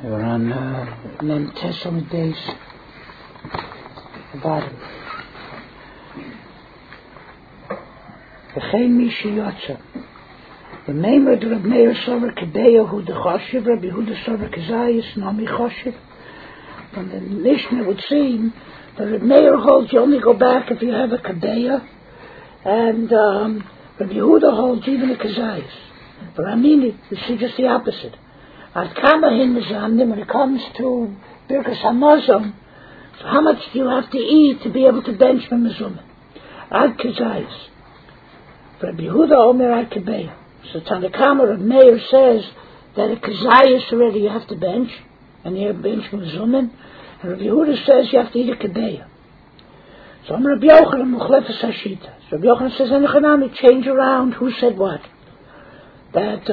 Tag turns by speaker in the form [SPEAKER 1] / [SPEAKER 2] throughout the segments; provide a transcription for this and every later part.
[SPEAKER 1] We're on Mem Tesam days, the bottom. V'chein mi sheyotza. V'meimer de Reb Meir Sover Kedeya hu de Choshev, Rabbi Yehuda Sover Kezayis, Nami Choshev. From the Mishnah would seem that Reb Meir holds you only go back if you have a Kedeya, and Rabbi Yehuda holds even a Kezayis. But I mean, you see just the opposite. Ad kama hin mizamnim, when it comes to Birkas Hamazon, so how much do you have to eat to be able to bench from Mizumah? Ad Kezayis. Rabbi Yehuda Omer Ad Kebeya. So Tanakama Reb Meir says that a Kezayis already you have to bench, and you have bench from Mizumah, and Rabbi Yehuda says you have to eat a Kebeya. So Rabbi Yochanan Muchlefes Hashita. So Rabbi Yochanan says, Enochanami, change around who said what. That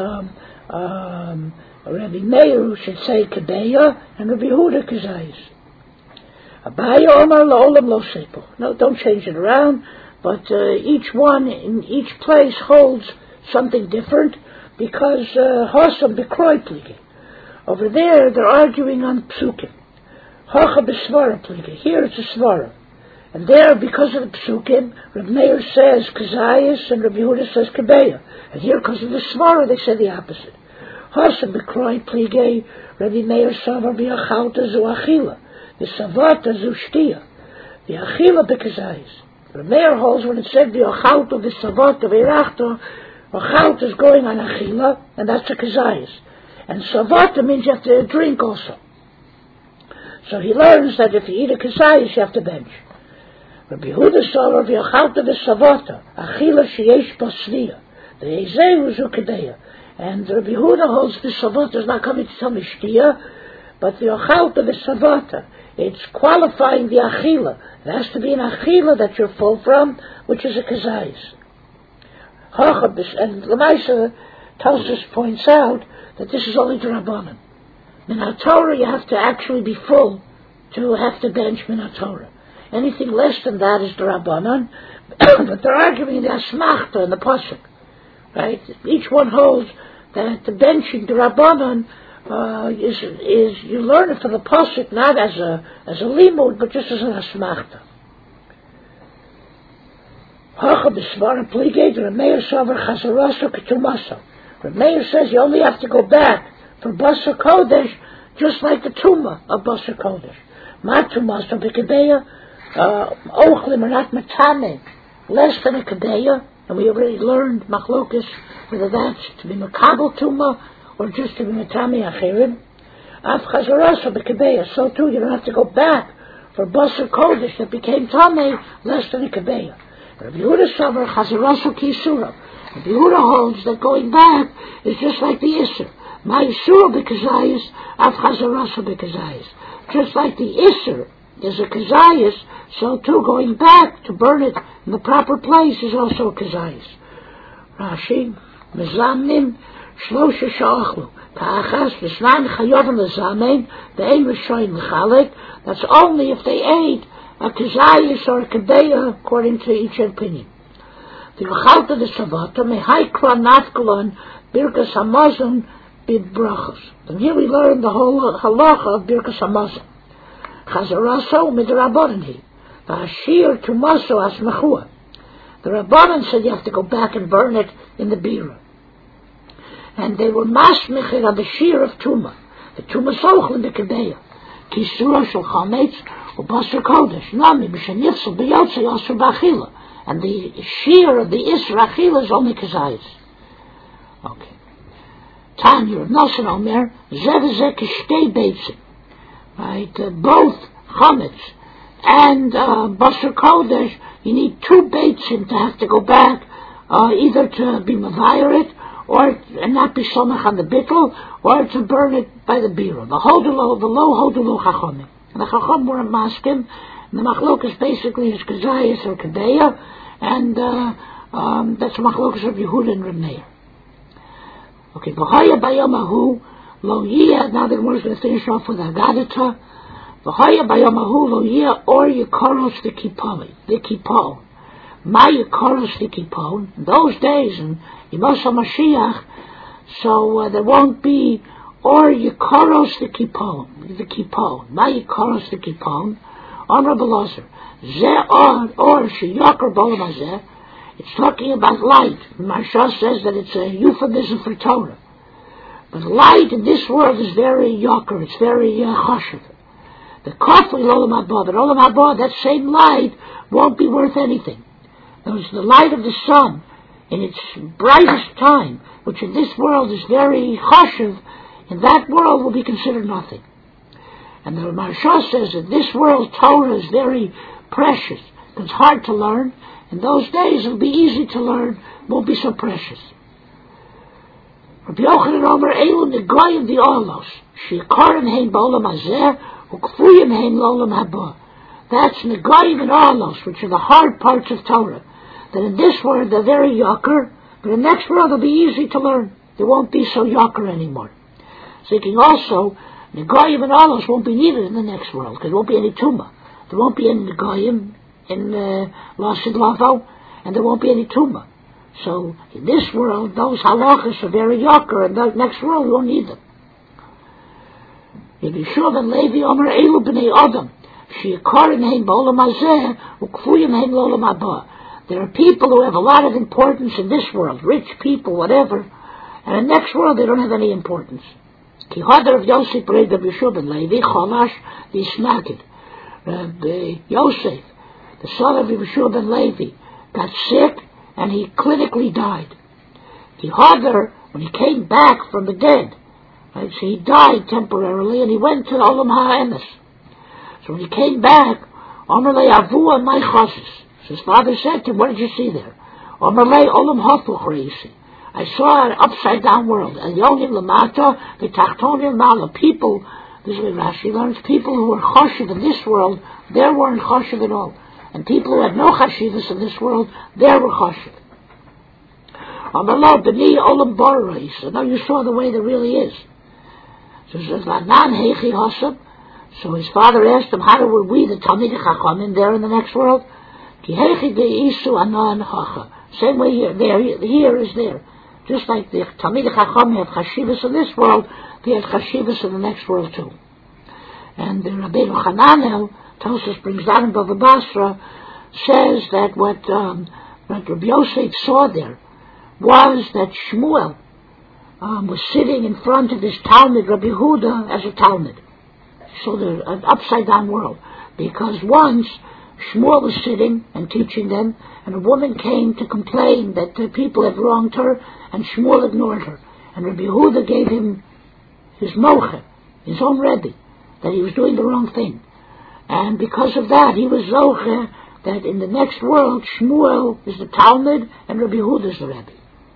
[SPEAKER 1] Rabbi Meir should say Kedeya and Rabbi Yehuda Kezayis. Abaya Omar La'olam Lo Sepo. No, don't change it around, but each one in each place holds something different because Hosam B'kroi Pligi. Over there they're arguing on Psukim. Hacha B'svara Pligi. Here it's a Svara. And there, because of the Psukim, Rabbi Meir says Kezayis and Rabbi Yehuda says Kebeya. And here, because of the Svara, they say the opposite. Hasam B'kroi Plige, Rabbi Meir Savar B'yachalta Zu Achila, the Savata Zu Shtia, the Achila B'Kezayis. Rabbi Meir holds when it said B'yachalta, the Savata B'yachta, Achalta is going on Achila, and that's a Kezayis. And Savata means you have to drink also. So he learns that if you eat a Kezayis, you have to bench. Rabbi Yehuda Savar B'yachalta B'Savata, Achila Sheyesh B'Svia, the Ezehu Zu Kedeya. And Rabbi Yehuda holds the Savata is not coming to tell me Shtia, but the Ochalta, the Savata, it's qualifying the Achila. It has to be an Achila that you're full from, which is a Kezayis. And Lamaisa Tosfos points out that this is only the Rabbanan. In HaTorah you have to actually be full to have to bench Min HaTorah. Anything less than that is the Rabbanan, but they're arguing the Asmachta and the Pasuk. Right? Each one holds that the benching, the Rabbanan, is you learn it from the pasuk not as a limud, but just as an asmachta. Hacha b'svara pligei, Reb Meir savar chazaraso ketumaso. Reb Meir says you only have to go back for Basar Kodesh, just like the Tumah of Basar Kodesh. Ma tumaso b'kedeya, ochlim are not matame, less than a kedeya. And we already learned machlokas whether that's to be makabel tuma or just to be matami achirim. Af chazarasa b'kebeya. So too, you don't have to go back for Basar Kodesh that became tame less than a kebeya. Rabbi Yehuda savar chazarasa kisura. Rabbi Yehuda holds that going back is just like the isur. Ma isura b'kezayis, af chazarasa b'kezayis. Just like the isur is a kezayis, so too going back to burn it in the proper place is also a kezayis. Rashi, mezamnim, shlosha sha'achlu, ta'achas, v'snaim chayovim lezamein, ve'ein rishoyin l'chalek, that's only if they ate a kezayis or a kedeya, according to each opinion. The v'chalta de savata, mehaikra nafkalon, birkas hamazon, b'brachos. And here we learn the whole halacha of birkas hamazon. Chazaraso midrabbananhi, v'ashir tumaso asmachua. The Rabbanan said you have to go back and burn it in the bira, and they were masmichir on the shear of tuma. The tuma sochel in the kedeya, kisura shel chametz u'basar kodesh nami b'shenifsel b'yotze yasur b'achila, and the shear of the isra achila is only kezayis. Okay. Tanya Rav Nosson Omer zeh kishtei beitzim. Right, both chametz and Basar Kodesh, you need two beitzim to have to go back, either to be mavayir it, or and not be somach on the bittul, or to burn it by the bira. The low hodulu chachamim. And the chacham were a maskim, and the machlokas basically is kezayis or kedeya, and that's the machlokas of Yehuda and Reb Meir. Okay, b'chaya bayamahu. Lo yiyah, now the Gemara is going to finish off with Agadata. V'chaya bayamahu lo yiyah or yikaros the kippon. Ma yikaros the kippon. In those days, in Yemos HaMashiach, so there won't be or Yikaros the Kippon. Ma Yikaros the Kippon, Amr Belazar. Zeh or Sheyakar B'olam Hazeh. It's talking about light. The Maharsha says that it's a euphemism for Torah. But light in this world is very yakar, it's very chashuv. The kafli l'olam haba, but olam haba, that same light won't be worth anything. There's the light of the sun in its brightest time, which in this world is very chashuv, in that world will be considered nothing. And the Maharsha says that this world Torah is very precious. It's hard to learn. In those days it'll be easy to learn, won't be so precious. Rabbi Yochanan Omer, Elu Negoyim the Olos, Sheikarim Heim B'olam Hazeh, Ukfuyim Heim L'olam Haba. That's Negoyim and Olos, which are the hard parts of Torah. That in this world they're very yakar, but in the next world they'll be easy to learn. They won't be so yakar anymore. Thinking also, Negoyim and Olos won't be needed in the next world, because there won't be any Tumah. There won't be any Negoyim in Lasid Lavo, and there won't be any Tumah. So in this world, those halachas are very yakar, and the next world we won't need them. Yeshua ben Levi Omer Elu b'nei Adam, she'yikarim heim b'olam hazeh, u'kfuyim heim l'olam haba. There are people who have a lot of importance in this world, rich people, whatever, and in the next world they don't have any importance. Ki hadar of Yosef b'rei Rabbi Yeshua ben Levi, chalash v'yisnagid. Yosef, the son of Rabbi Yeshua ben Levi, got sick, and he clinically died. He Hadar, when he came back from the dead, right, so he died temporarily, and he went to Olam HaEmes. So when he came back, Omerlei Avua my chasis. So his father said to him, what did you see there? Omerlei Olam Hafuch Reisi. I saw an upside down world. Elyonim Lamata, the Tachtonim Mala. People, this is what Rashi learns, people who were chashiv in this world, there weren't chashiv at all. And people who had no chashivas in this world, there were chashiv. Amarlo b'ni olam barai. So now you saw the way there really is. So he says, Lanan heichi hasab. So his father asked him, how were we, the Talmidei Chachamim, there in the next world? Ki heichi de'isu anan hacha. Same way here, here is there. Just like the Talmidei Chachamim have chashivas in this world, they have chashivas in the next world too. And the Rabbeinu Hananel, Tosfos brings down in Bava Basra, says that what Rabbi Yosef saw there was that Shmuel was sitting in front of his Talmud, Rabbi Yehuda, as a Talmud. So there's an upside down world. Because once Shmuel was sitting and teaching them, and a woman came to complain that the people had wronged her, and Shmuel ignored her. And Rabbi Yehuda gave him his mocha, his own Rebbe, that he was doing the wrong thing. And because of that, he was zoche that in the next world, Shmuel is the Talmud and Rabbi Yehuda is the Rebbe.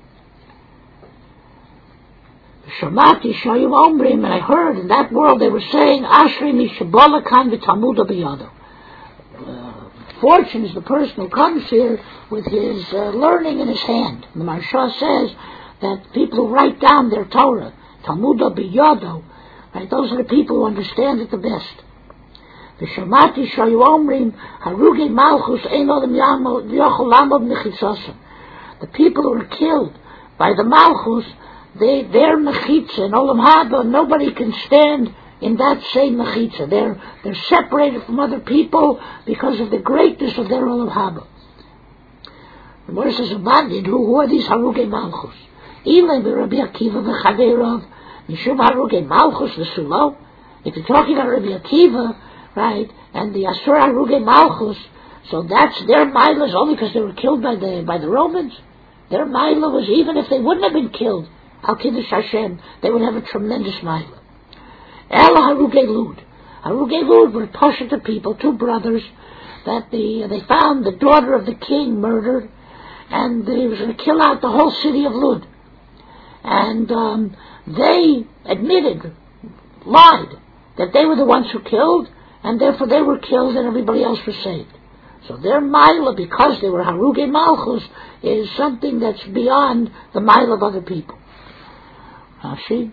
[SPEAKER 1] Shamati Shayim Omrim, and I heard in that world they were saying, Ashri Mishabalakan v'Talmuda b'yado. Fortune is the person who comes here with his learning in his hand. The Maharsha says that people who write down their Torah, Talmuda b'yado, right, those are the people who understand it the best. The Shamati Shayu Omrim Harugi Malchus Ein Odem Yochel Lamod Mechitzasem. The people who are killed by the Malchus, their mechitza in Olam Haba, nobody can stand in that same mechitza. They're separated from other people because of the greatness of their Olam Haba. The Gemara says, who are these Harugi Malchus? Even the Rabbi Akiva v'Chaveirav Mishum Harugi Malchus v'Sulo. If you're talking about Rabbi Akiva, right, and the Asur Harugi Malchus, so that's their milah is only because they were killed by the Romans. Their milah was even if they wouldn't have been killed, Al Kiddush Hashem, they would have a tremendous milah. El Harugi Lud. Harugi Lud were Pasha to people, two brothers, that they found the daughter of the king murdered, and they was going to kill out the whole city of Lud. And they admitted, lied, that they were the ones who killed, and therefore they were killed and everybody else was saved. So their milah, because they were Harugi Malchus, is something that's beyond the milah of other people. See?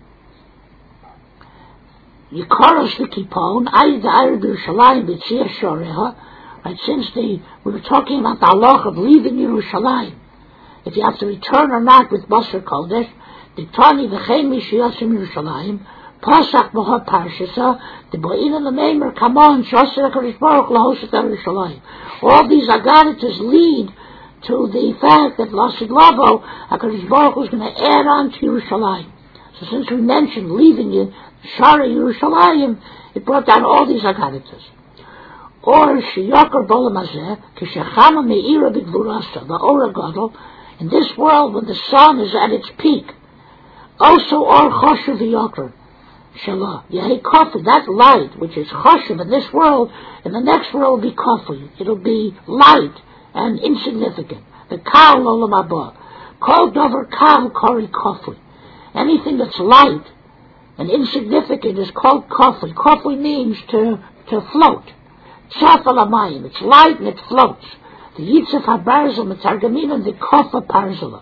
[SPEAKER 1] Yikaros v'kipon, ayid ha'ayr b'Yerushalayim b'tziyah shoreha. Right, since we were talking about the halach of leaving Yerushalayim, if you have to return or not with Basar Kodesh, the Tani v'chein mishiyasim Yerushalayim, Pasach B'ha Parshasa, the Bo'in and the Meimer, come on, Shosser HaKadosh Baruch Lahoshet Yerushalayim. All these Agaritas lead to the fact that Lasid Lavo, HaKadosh Baruch Hu is going to add on to Yerushalayim. So since we mentioned leaving it, Shara Yerushalayim, it brought down all these Agaritas. Or Shiyakar Bolam Hazeh, Kishachama Me'ira B'Gvurasa, the Ora Gadol, in this world when the sun is at its peak. Also Or Choshev V'Yakar, Shalah, Yehi Kofi, that light which is Choshev in this world, in the next world will be Kofi. It'll be light and insignificant. The Kal Olam Haba. Kol Dover Kal Kori Kofi. Anything that's light and insignificant is called Kofi. Kofi means to float. Tzafal Amayim, it's light and it floats. The Yitzhak HaBarzal, Metargaminim, the Kofa Parzala.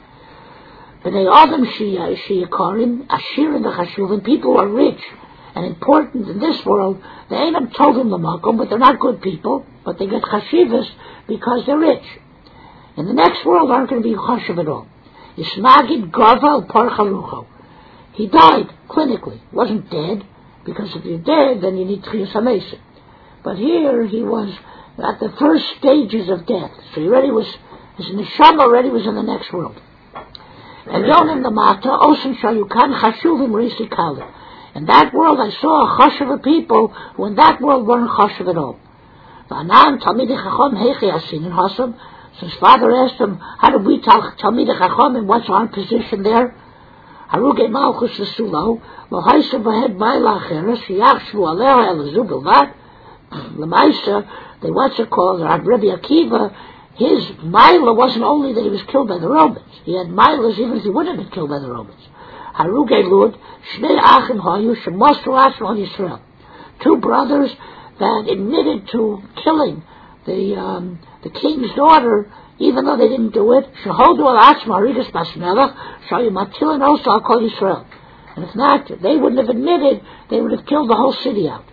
[SPEAKER 1] B'nei Adam Shiyakarim, Ashir and the Chashuvim, people who are rich and important in this world, they ain't Tovim L'makom, but they're not good people, but they get Chashivas because they're rich. In the next world, aren't going to be Chashiv at all. Yismagid Gaval Parchalucho. He died clinically. He wasn't dead, because if you're dead, then you need Tchiyas HaMesim. But here he was at the first stages of death. So he already was, his neshama already was in the next world. And Yonim Lamata, Osen Shayukan Chashuvim Risi Kali. In that world I saw a chashuv of people who in that world weren't chashuv at all. V'anan Talmidei Chacham Heichi Asin in Hasam. So his father asked him, how do we tell Talmidei Chacham and what's our position there? Haruge Malchus V'Sulo, L'Haisa V'Hed Maila Acheres, Yachshvu Aleha Elazu Bilvat. Lemaisa, what's it called? Rabbi Akiva, his Maila wasn't only that he was killed by the Romans. He had Milas even if he wouldn't have been killed by the Romans. Haruge Lud, Shnei Achim Hayu, Shemostu Asma Yisrael. Two brothers that admitted to killing the king's daughter, even though they didn't do it. Shehodu al Asma Arigas Basmelech, Shayu Matilin also I'll call Yisrael. And if not, they wouldn't have admitted, they would have killed the whole city out.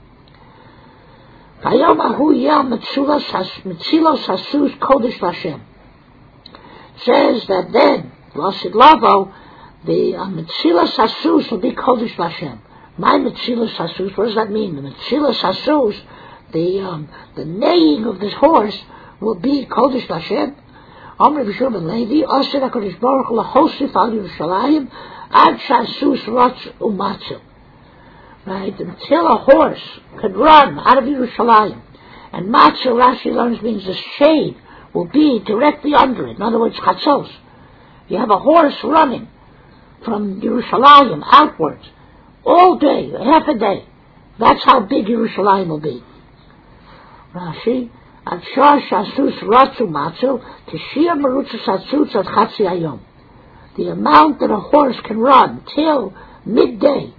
[SPEAKER 1] Mitzilos Hasus Kodesh Vashem. Says that then, Lasid Lavo, the Mitzilos Hasus will be Kodesh Vashem. My Mitzilos Hasus, what does that mean? The Mitzilos Hasus, the neighing of this horse will be Kodesh Vashem. Amr B'Shur Ben Levi, Osir HaKadosh Baruch Hu L'Hosif Al Yerushalayim, Ad Shasus Rotz Umatzu. Right, until a horse could run out of Yerushalayim. And Matzah, Rashi learns, means the shade will be directly under it. In other words, Chatzos. You have a horse running from Yerushalayim outwards all day, half a day. That's how big Yerushalayim will be. Rashi, Adshar Shasus Ratzu Matzu, Kishir Marutzu Satzutz Ad Chatzi Ayom. The amount that a horse can run till midday.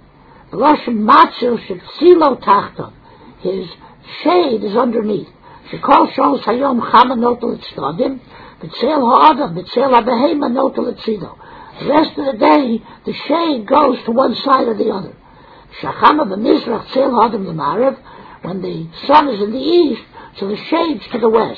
[SPEAKER 1] His shade is underneath. The rest of the day, the shade goes to one side or the other. When the sun is in the east, so the shade's to the west.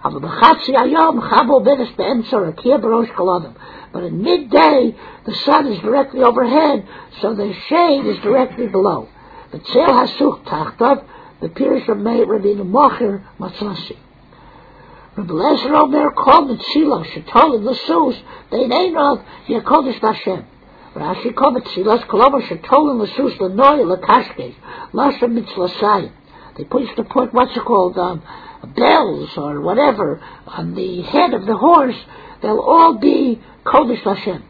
[SPEAKER 1] But in midday, the sun is directly overhead, so the shade is directly below. The Tzel Hasuch Tachtav, the Pirish of Rabbeinu Mocher Matzasi. Rabbi Lezer Omer called Mitzilos, Shetol in the Sus, they name of Yakodesh Vashem. Rashi called Mitzilos, Koloma Shetol in the Sus, Lenoy, Lakashke, Lasha Mitzlasayim. They used to put, what's it called, bells or whatever on the head of the horse. They'll all be Kodesh Vashem.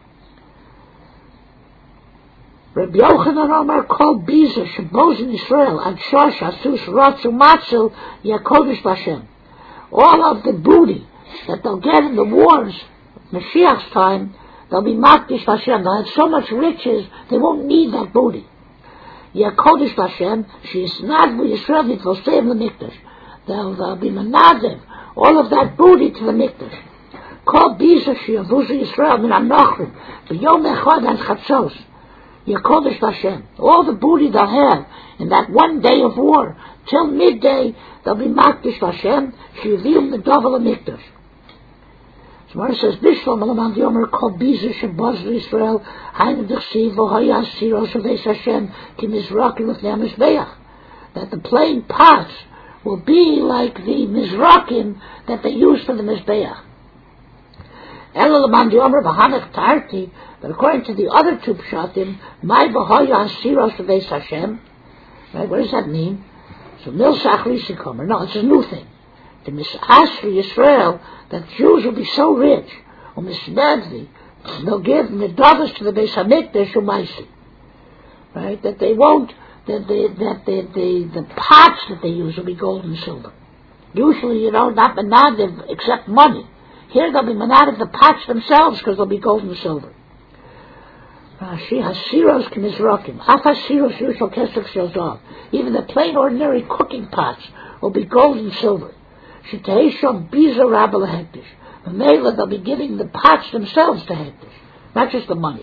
[SPEAKER 1] Rabbi Yochanan Omar called Biza Shabboz in Israel and Shosh Asus Ratzu Matzel Yakodesh Vashem. All of the booty that they'll get in the wars, Mashiach's time, they'll be Makdish Vashem. They'll have so much riches they won't need that booty. Yakodesh Vashem, she is not with Israel. It will save the Mikdash. They'll be Manadev, all of that booty to the Mikdash. Called Biza Shiyavuzu Yisrael Min HaNochrim B'Yom Echad and Chatzos Yakodesh Vashem. All the booty they'll have in that one day of war till midday, they'll be Makdish Vashem Shiyavim the Dovel HaMikdash. Gemara says, Bishlam Alaman Yomer Kol Biza Shabaz Israel Hainu Dechsiv V'Haya Siros Aves Hashem Ki Mizrakim L'fnei HaMizbeach, that the plain pots will be like the Mizrakim that they use for the Mizbeach. Ela Alaman Yomer V'Hanech Tarti, but according to the other two pshatim, Mai V'Haya Siros Aves Hashem, right? What does that mean? So Mil Sachri Sikomer. No, it's a new thing. The Misashri Yisrael, that Jews will be so rich, or Misbadli, they'll give Medavas to the Beis HaMikdash Umaisi. Right? That they won't, that the pots that they use will be gold and silver. Usually, not Menadiv except money. Here they'll be Menadiv the pots themselves because they'll be gold and silver. Even the plain ordinary cooking pots will be gold and silver. They'll be giving the pots themselves to Hektish, not just the money.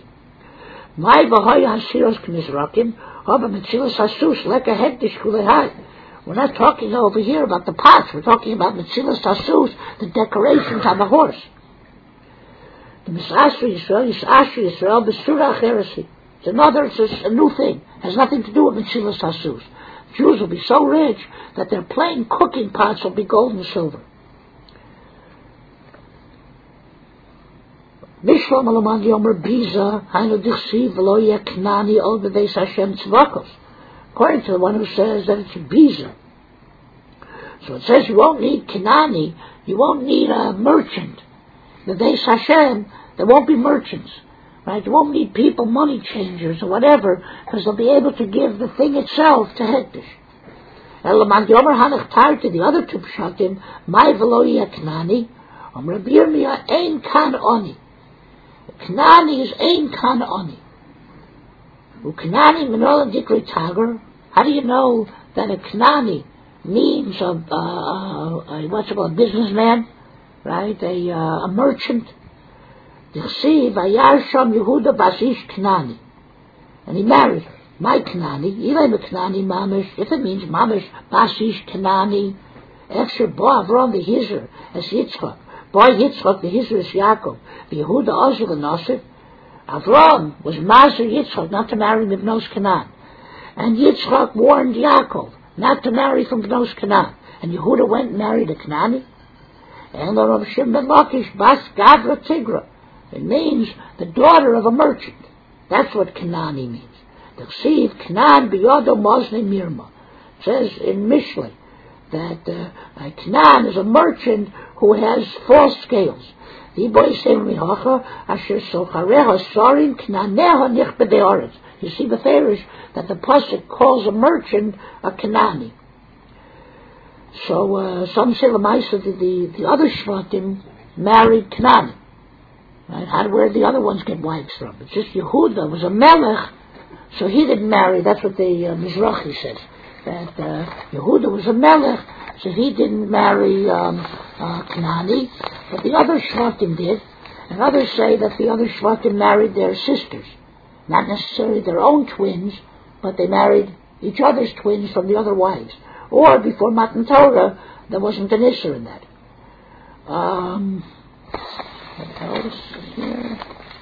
[SPEAKER 1] We're not talking over here about the pots. We're talking about Metzilas Tasus, the decorations on the horse. The Misashri Yisrael, B'Surah Cheresi. It's a new thing. It has nothing to do with Metzilas Tasus. Jews will be so rich that their plain cooking pots will be gold and silver. Mishlam Alaman Yomer Biza Hainu Dichsiv V'Lo Yeh Knani Od B'Beis Hashem Tzvakos. According to the one who says that it's Biza. So it says you won't need Knani, you won't need a merchant. The Beis Hashem, there won't be merchants. Right? You won't need people, money changers or whatever, because they'll be able to give the thing itself to Hektish. Elaman Yomer Hanach Tarti, the other two pshatim, Mai V'Lo Yeh Knani, Rabbi Yirmiyah Ein Kan Oni. Knani is Ein Kan Oni. Uknani Menola Dikri Tagar. How do you know that a Knani means a businessman, right? A merchant. Dichsiv Vayarsham Yehuda Basish Knani, and he married her. My Knani, Ilay Knani Mamish. If it means Mamish Basish Knani, Efsher Bo Avram the Hizr as Yitzchak. Boy Yitzchak the Hizr is Yaakov. The Yehuda Ozel and Nosif. Avram was Mazer Yitzchak not to marry B'nos Canaan, and Yitzchak warned Yaakov not to marry from B'nos Canaan, and Yehuda went and married a Knani. And Rav Shimon ben Lakish Bas Gavra Tigra. It means the daughter of a merchant. That's what Kanani means. T'chsiv Knan biyodo mozni mirma. It says in Mishlei that Knan is a merchant who has false scales. You see, the Farish that the pasuk calls a merchant a Kanani. So some say the other Shvatim married Kanani. Right? Where did the other ones get wives from? It's just Yehuda was a melech, so he didn't marry. That's what the Mizrahi says. That Yehuda was a melech, so he didn't marry Knani, but the other Shvatim did. And others say that the other Shvatim married their sisters, not necessarily their own twins, but they married each other's twins from the other wives. Or before Matan Torah, there wasn't an issue in that. What else here?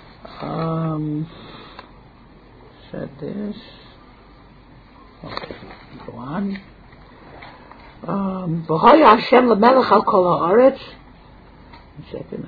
[SPEAKER 1] Said this. Okay, go on. V'hoya Hashem lemelech al kol haaretz. Second.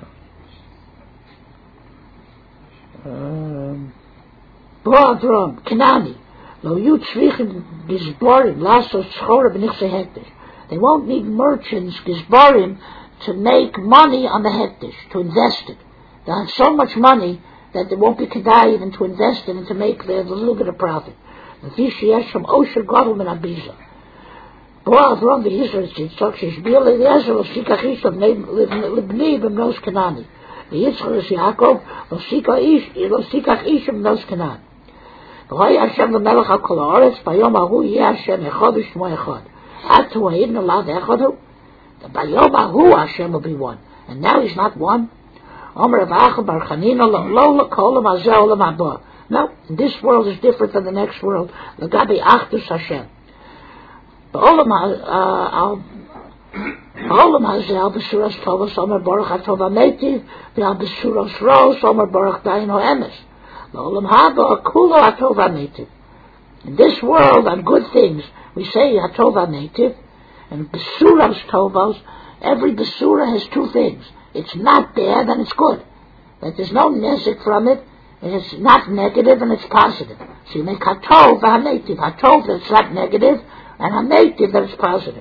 [SPEAKER 1] Avram Kanani lo yu tzrichim gizbarim lasos schora b'nichse hektish. They won't need merchants gizbarim to make money on the hektish, to invest it. They'll have so much money that there won't be kedai even to invest it and to make a little bit of profit. The Vishiyesh from Osher Gadol min Abiza. Boaz Ron the Israel Yitzchak Shishbil Eliezer lo Sikach Ishav Libni b'Mnos Kanani. The Yitzchak is Yaakov lo Sikach Ishav b'Mnos Kanan. V'hoy Hashem l'melech al kol haaretz b'yom ahu yeh Hashem echad u'shmo echad. Ad to ha'idn alav echadu. By Yom Ahu Hashem will be one, and now He's not one. Omer Avacha Bar Chanina Lo L'Kolam Hazeh Olam Haba. No, this world is different than the next world. L'Gabi Achdus Hashem. The Olam Olam Hazel B'Suras Tovos Omer Baruch HaTov HaMeitiv V'al B'Suras Ros Omer Baruch Dayin HaEmes Olam Haba Kulo HaTov HaMeitiv. In this world, on good things, we say HaTov HaMeitiv, and B'Suras Tovos, every B'Sura has two things. It's not bad and it's good. That there's no nezik from it, and it's not negative and it's positive. So you make HaTov HaMeitiv. HaTov that it's not negative, and HaMeitiv that it's positive.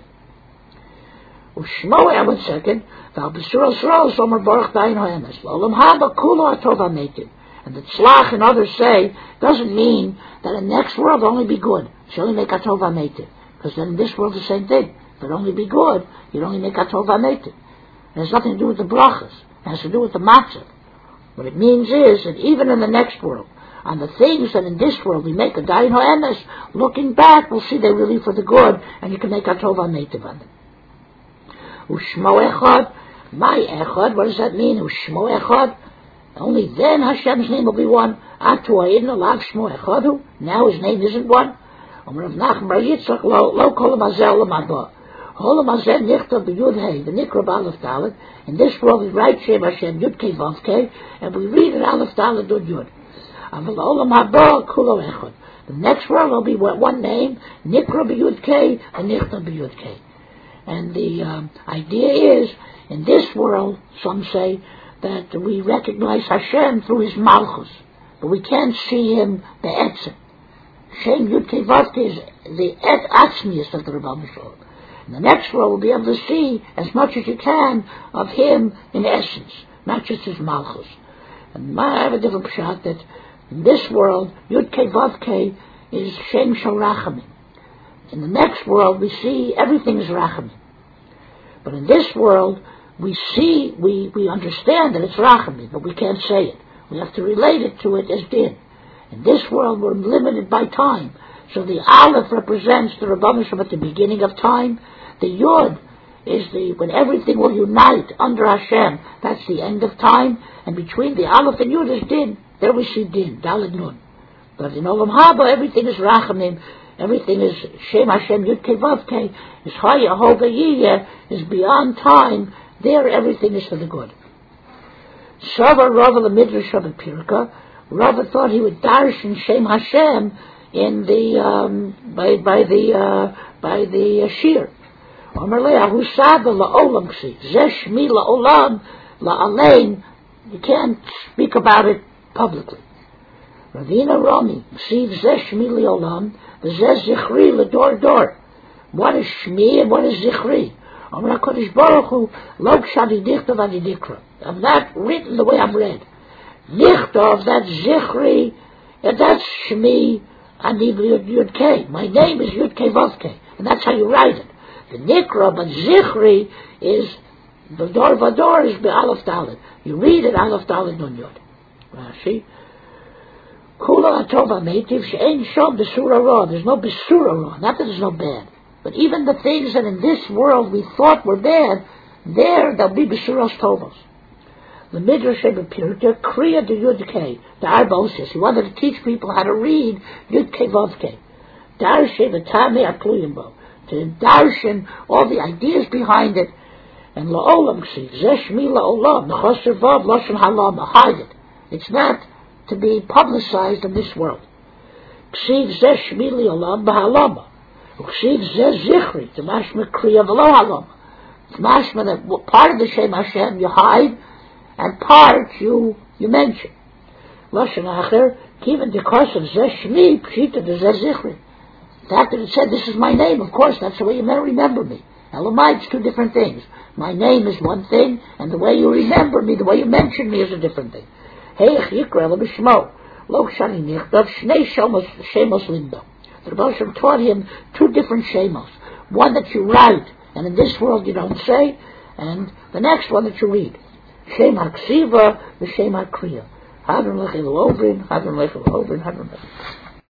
[SPEAKER 1] Ushmoe, 1 second, Val B'Suras Ros Omer Baruch Dayin HaEmes Olam Haba Kulo HaTov HaMeitiv. And the tzlach and others say doesn't mean that in the next world only be good. You only make HaTov HaMeitiv. Because then in this world the same thing. If it only be good, you'd only make HaTov HaMeitiv. It has nothing to do with the brachas. It has to do with the matzah. What it means is that even in the next world, on the things that in this world we make a dayin ha'emes, looking back, we'll see they're really for the good, and you can make HaTov HaMeitiv on them. Ushmo echad, my echad, what does that mean? Ushmo echad. Only then Hashem's name will be one. Atu ha'idna lav shmo echadu. Now his name isn't one. Rav Nachman bar Yitzchak lo kol mazel l'maba. Hol mazel nichtav b'yud hey v'nikra b'alef dalet. In this world we write Shem Hashem Yud Kei Vav Kei, and we read it Alef Dalet Yud Yud. Aval olam haba kulo echad. The next world will be one name, Nikra b'yud Kei and Nichtav b'yud Kei. And the idea is, in this world, some say, that we recognize Hashem through His Malchus, but we can't see Him be'etzem. Shem Yud Kei Vav Kei is the et atzmius of the Rebbeinu Shalom. In the next world, we'll be able to see as much as you can of Him in essence, not just His Malchus. And I have a different pshat that in this world, Yud Kei Vav Kei is Shem Shel Rachamim. In the next world, we see everything is Rachamim. But in this world, we see, we understand that it's Rachamim, but we can't say it. We have to relate it to it as Din. In this world, we're limited by time. So the Aleph represents the Rebbeinu Shalom at the beginning of time. The Yud is when everything will unite under Hashem. That's the end of time. And between the Aleph and Yud is Din. There we see Din, Dalet Nun. But in Olam Haba, everything is Rachamim. Everything is Shem Hashem Yud Kei Vav Kei. Is Chaya Hova Yiyeh, is beyond time. There everything is for the good. Sava Rava the Midrash of the Pirka. Rava thought he would darshan Shem Hashem in the by the shir. Omer Leah Husada LaOlam Ksi Zeshmi LaOlam LaAlein. You can't speak about it publicly. Ravina Rami Ksiv Zeshmi LaOlam V'Zeh Zichri LaDor Dor. What is Shmi and what is Zichri? Omer HaKadosh Baruch Hu Lo Kshadi Dichtav Ani Dikra. I'm not written the way I'm read. Nichtav, that's Zichri, and that's Shmi Ani Yud Kei. My name is Yud Kei Vav Kei, and that's how you write it. The Nikra, but Zichri is the Dor Vador is Be'alef Dalet. You read it Alef Dalet Nun Yud. Rashi. Kula HaTov HaMeitiv She'ein Shom B'Sura Ra. There's no B'Sura Ra. Not that there's no bad, but even the things that in this world we thought were bad, there'll be B'Suras Tovos. The Midrash of the Pirta, Kriya de Yud Kei, the Arbosis. He wanted to teach people how to read Yud Kei Vav Kei. Darshan v'tamei atluyim bo. To darshan all the ideas behind it. And la'olam ksiv, zeshmi la'olam, nechoser vav, lashon halama, hide it. It's not to be publicized in this world. Ksiv zeshmi la'olam b'halama. Ksiv zeh zichri, the mashma kriya v'lo halama. It's mashma that part of the Shem Hashem you hide, and part you mention. Lashon acher, even because of Zeh Shmi, Pshita de Zeh Zichri. The fact that it said, this is my name, of course, that's the way you may remember me. Elamai, it's two different things. My name is one thing, and the way you remember me, the way you mention me is a different thing. Heich Yikra L'Bishmo, Lo Shani Nichtav, Shnei Shemos Lindo. The Rebbe taught him two different Shemos. One that you write, and in this world you don't say, and the next one that you read. Shem HaKsiva, the Shem HaKriya. Hadron Lechel Ovrin, Hadron Lechel Ovrin, Hadron Lechel.